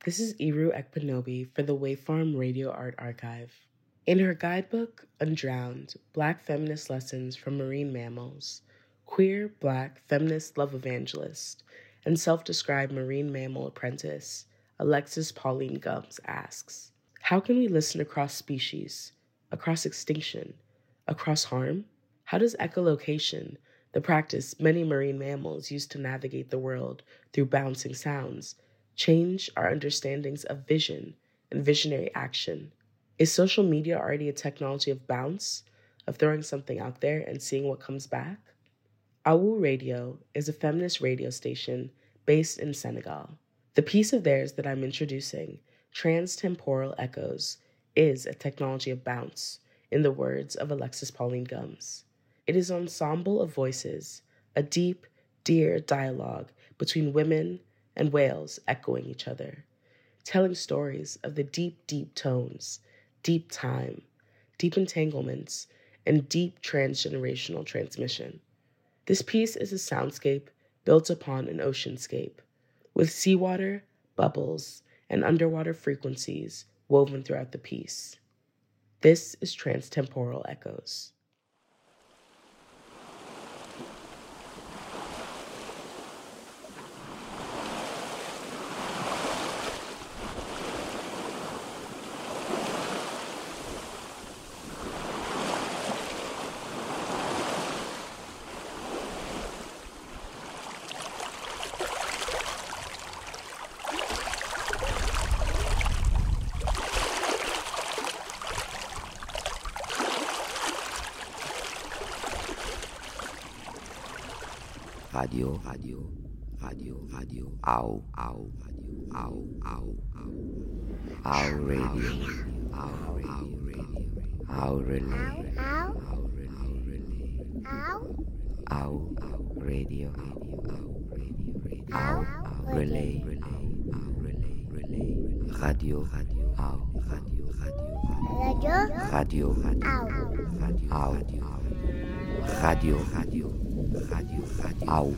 This is Iru Ekpanobi for the Waveform Radio Art Archive. In her guidebook, Undrowned, Black Feminist Lessons from Marine Mammals, queer, Black, feminist love evangelist, and self-described marine mammal apprentice, Alexis Pauline Gumbs asks, how can we listen across species, across extinction, across harm? How does echolocation, the practice many marine mammals use to navigate the world through bouncing sounds, change our understandings of vision and visionary action? Is social media already a technology of bounce, of throwing something out there and seeing what comes back? Awu Radio is a feminist radio station based in Senegal. The piece of theirs that I'm introducing, Transtemporal Echoes, is a technology of bounce, in the words of Alexis Pauline Gumbs. It is an ensemble of voices, a deep, dear dialogue between women and whales echoing each other, telling stories of the deep, deep tones, deep time, deep entanglements, and deep transgenerational transmission. This piece is a soundscape built upon an oceanscape, with seawater, bubbles, and underwater frequencies woven throughout the piece. This is Transtemporal Echoes. Radio, Ow, Radio, Ow, Relay, Ow, Radio, Ow, Relay, Radio, Ow, Radio, Ow.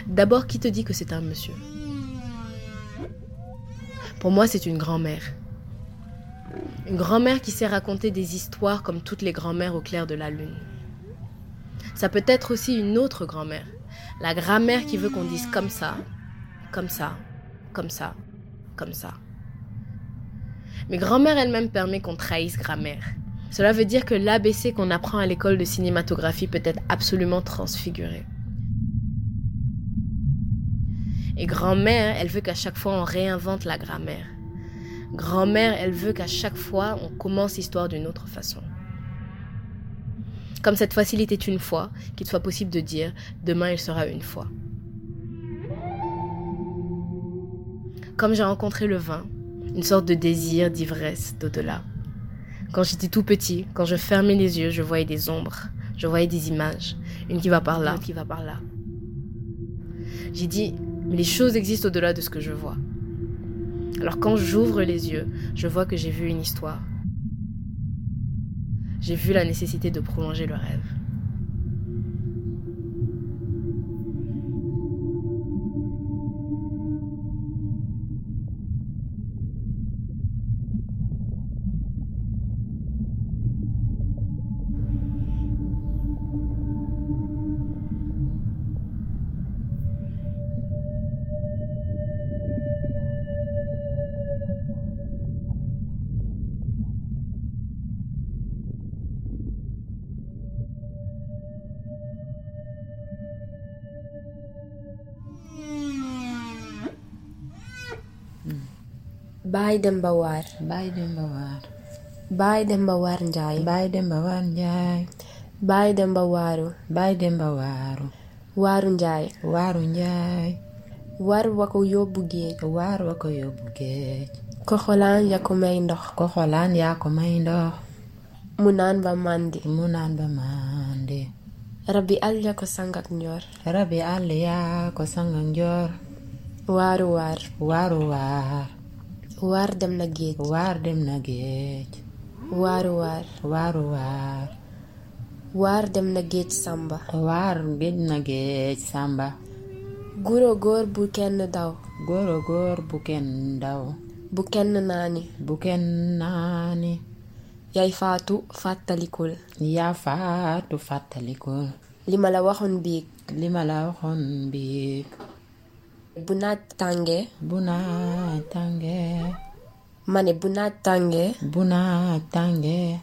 D'abord, qui te dit que c'est un monsieur? Pour moi, c'est une grand-mère. Une grand-mère qui sait raconter des histoires comme toutes les grand-mères au clair de la lune. Ça peut être aussi une autre grand-mère. La grand-mère qui veut qu'on dise comme ça, comme ça, comme ça, comme ça. Mais grand-mère elle-même permet qu'on trahisse grammaire. Cela veut dire que l'ABC qu'on apprend à l'école de cinématographie peut être absolument transfiguré. Et grand-mère, elle veut qu'à chaque fois on réinvente la grammaire. Grand-mère, elle veut qu'à chaque fois on commence l'histoire d'une autre façon. Comme cette fois-ci il était une fois, qu'il soit possible de dire « demain il sera une fois ». Comme j'ai rencontré le vin, une sorte de désir, d'ivresse, d'au-delà. Quand j'étais tout petit, quand je fermais les yeux, je voyais des ombres, je voyais des images, une qui va par là, l'autre qui va par là. J'ai dit, mais les choses existent au-delà de ce que je vois. Alors quand j'ouvre les yeux, je vois que j'ai vu une histoire. J'ai vu la nécessité de prolonger le rêve. Baay Demba Waar. Baay Demba Waar. Baay Demba Waar Njaay. Baay Demba Waar Njaay. Baay Demba Waaru. Baay Demba Waaru. Waaru Njaay. Waaru Njaay. War wa ko yóbbu géej. Waar wa ko yóbbu géej. Koxolaan ya ko may ndox. Koxolaan yaa ko may ndox. Mu naan ba màndi. Mu naan ba màndi. Rabbi àll ya ko sang ak njoor. Rabbi àll yaa ko sang ak njoor. Waaru waar. Waaru waar. Waar dem na géej. Waar dem na géej. Waaru waar. Waaru waar. Waar dem na géej Samba. Waar dem na géej Samba. Guro góor bu kenn daw. Goro góor bu kenn daw. Bu kenn naani. Bu kenn naani. Yaay faatu fàttalikul. Yaa faatu fàttalikul. Li ma la waxoon biig. Li ma la waxoon biig. Bu naaj tàngee. Bu naaj tàngee. Ma ne bu naaj tàngee. Bu naaj tàngee.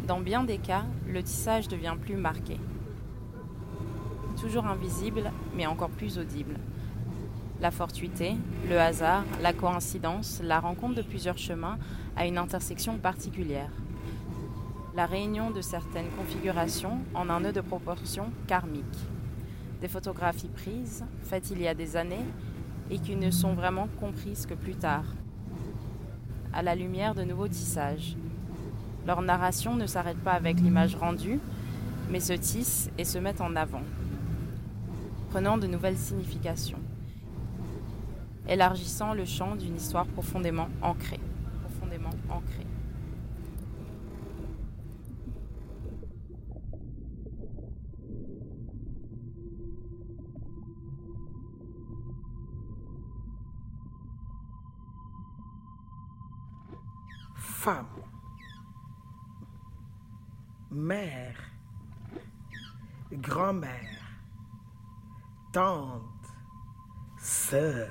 Dans bien des cas, le tissage devient plus marqué. Toujours invisible, mais encore plus audible. La fortuité, le hasard, la coïncidence, la rencontre de plusieurs chemins à une intersection particulière. La réunion de certaines configurations en un nœud de proportion karmique. Des photographies prises, faites il y a des années, et qui ne sont vraiment comprises que plus tard, à la lumière de nouveaux tissages. Leur narration ne s'arrête pas avec l'image rendue, mais se tisse et se met en avant, prenant de nouvelles significations, élargissant le champ d'une histoire profondément ancrée. Femme, mère, grand-mère, tante, sœur.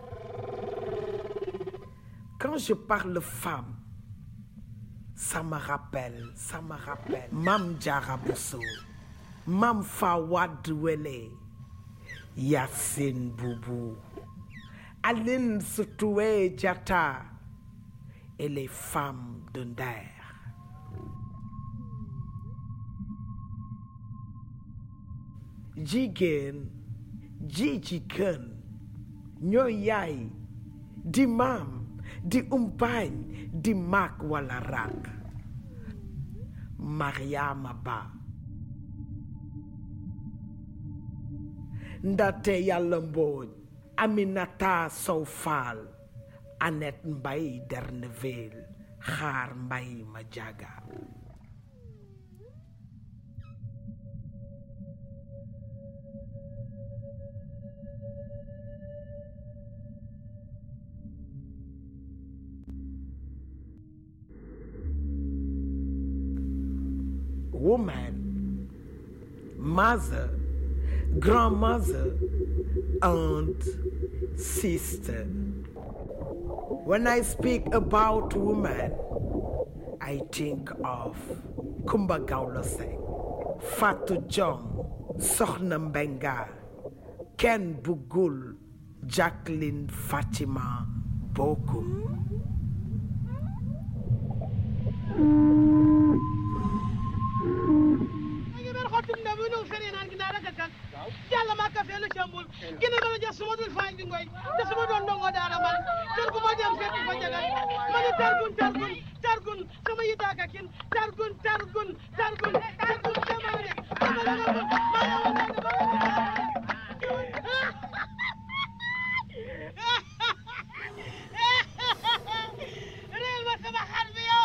Quand je parle femme, ça me rappelle Mam Diarra Bousso, Mam Fawad Wele, Yacine Boubou, Aline Sitoé Diatta et les femmes de Nder. Jigéen ji ci kën ñooy yaay di maam di umpaañ di mag wala rak. Mariama Ba Ndate Yàlla Mbooj, Aminata Sow Fall, Annette Mbaye Derneville, Xaar Mbaye Madiaga. Woman, mother, grandmother, aunt, sister. When I speak about woman, I think of Kumba Gawlo Seng, Fatou Jong, Sokhna Mbenga, Ken Bugul, Jacqueline Fatima Bokum. Yalla ma ka felu chambul gina ma ja suma dul fañ di ngoy te suma don ndongo dara man ter ko ma dem fet fa jagal man targun sama yita ka kin targun real ma sama harbi yow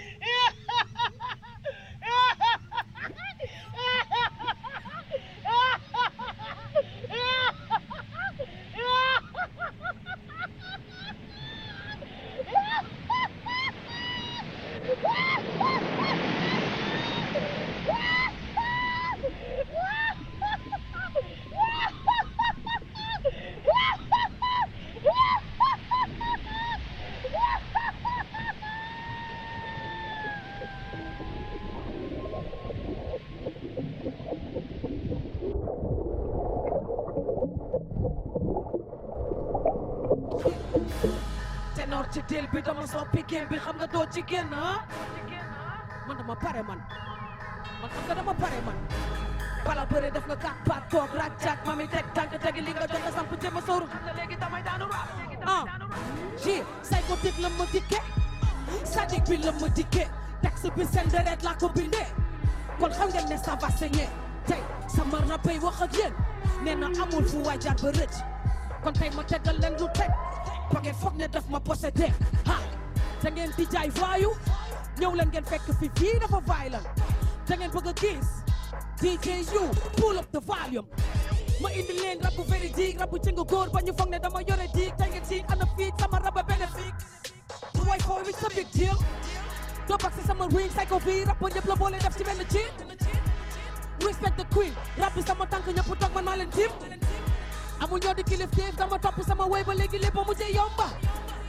ci del bi dama soppi game bi xam nga doo ci génn man dama pare man xam nga dama pare man bala bëre def nga kat pat toog rak jak mami teg tànk tegi li nga jot a samp jéem a sóoru xam nga léegi damay daanu rap ji psychotique la ma dikke sadique bi la ma dikke texte bi seen deret laa ko bindee kon xam ngeen ne ça va saigner tey sama rapay wax ak yéen nee na amul fu waay jaar ba rëcc kon tey ma tegal leen lu teg Pake foog ne daf ma possédé ha da ngeen di jaay vaayu ñëw leen ngeen fekk fi fii dafa violent da ngeen bëgg a gis DJ you pull up the volume ma indi leen rabu véridique rabu ci nga góor ba ñu foog ne dama yore diig tey ngeen si ana fii sama raba bénéfique way fooy with a big deal doo bak si sama ring psycho bi rap ñëpp la boole def ci benn ci respect the queen rap bi sama tànk ñëpp toog man maa leen tim amul ñoo di kilif teef dama topp sama way ba léegi lépp mu jee yomba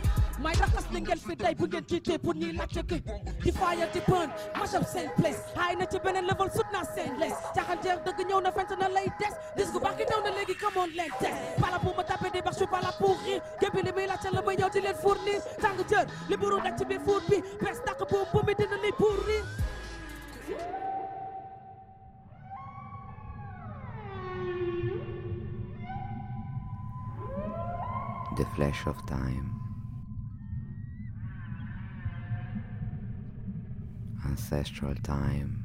may raxas li ngeen fi tey bu ngeen jiitee pour ñuy laajte ki di fire di burn mash up seen place high na ci beneen level sut naa seen les caaxaan jeex dëgg ñëw na fent na lay des dis gu baax gi daw na léegi come on leen test pas là pour me taper des barres je suis pas là pour rire gébi li muy laajte la may ñëw di leen fournir tàng jër li buru nag ci biir food bi bes tàq bu mi dina li pourrir The flash of time, ancestral time,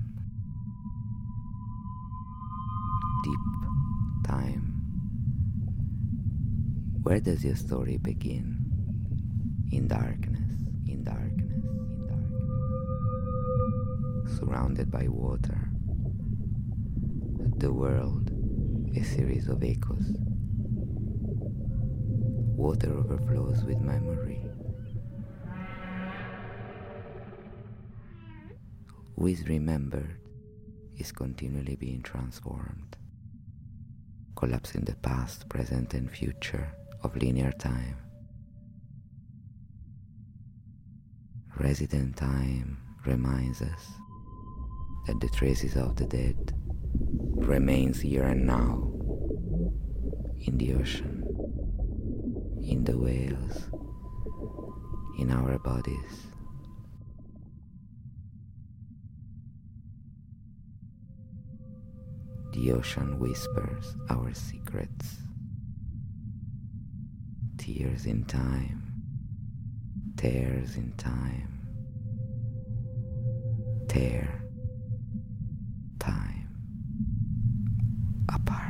deep time. Where does your story begin? In darkness, in darkness, in darkness. Surrounded by water, the world, a series of echoes. Water overflows with memory. Who is remembered is continually being transformed, collapsing the past, present, and future of linear time. Resident time reminds us that the traces of the dead remains here and now, in the ocean, in the whales, in our bodies. The ocean whispers our secrets. Tears in time, tears in time, tear time apart.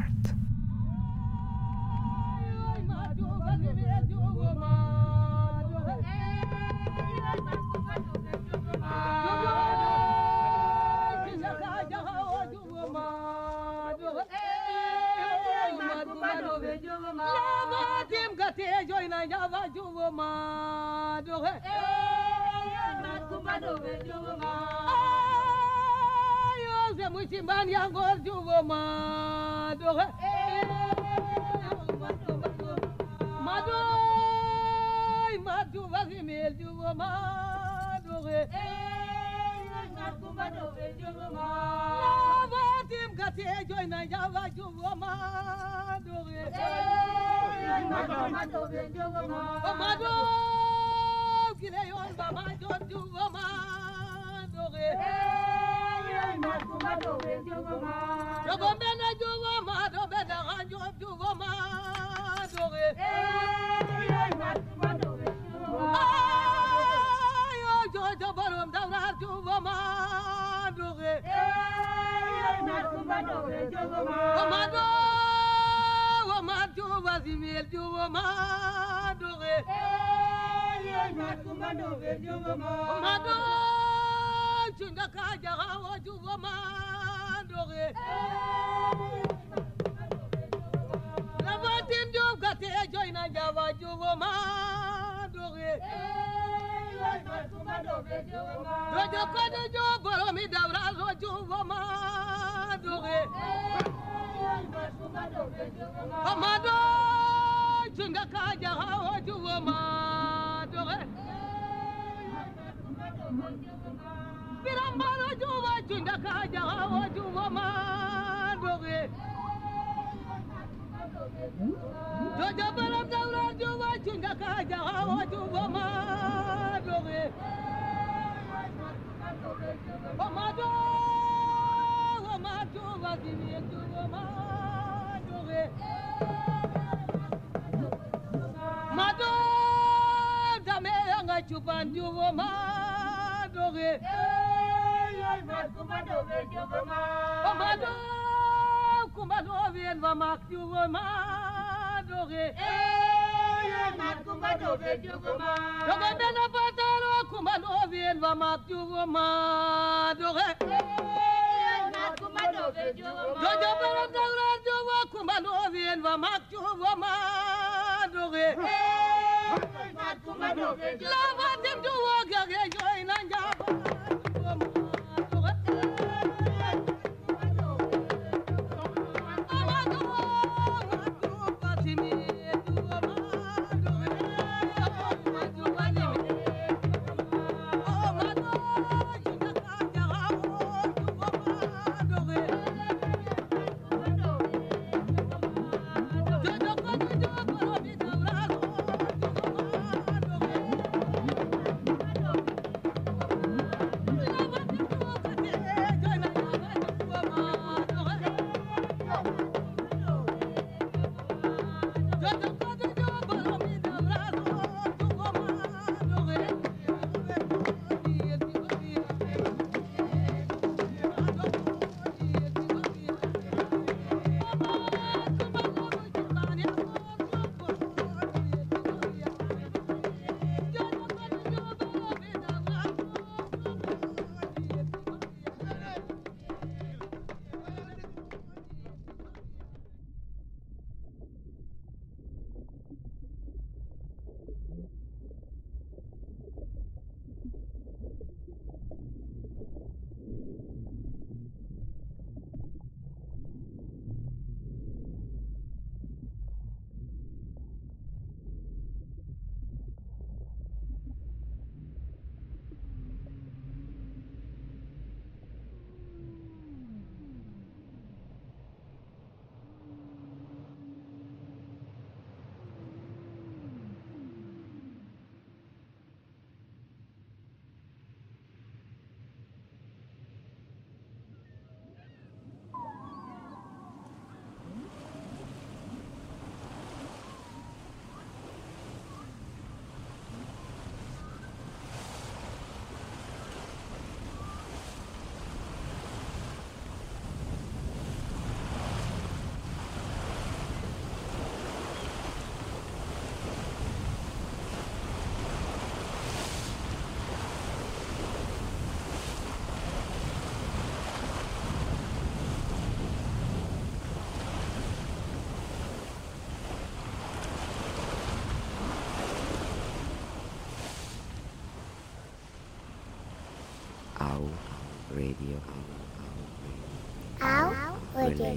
Radio. Radio.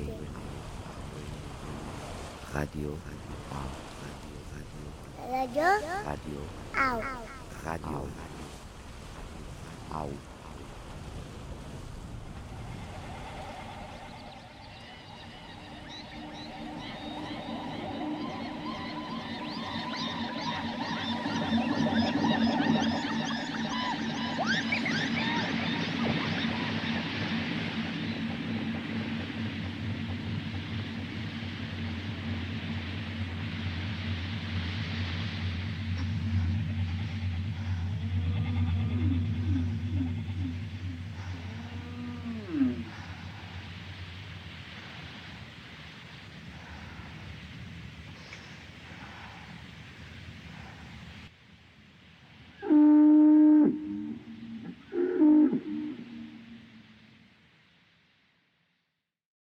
Radio. Radio. Radio. Au. Radio. Au.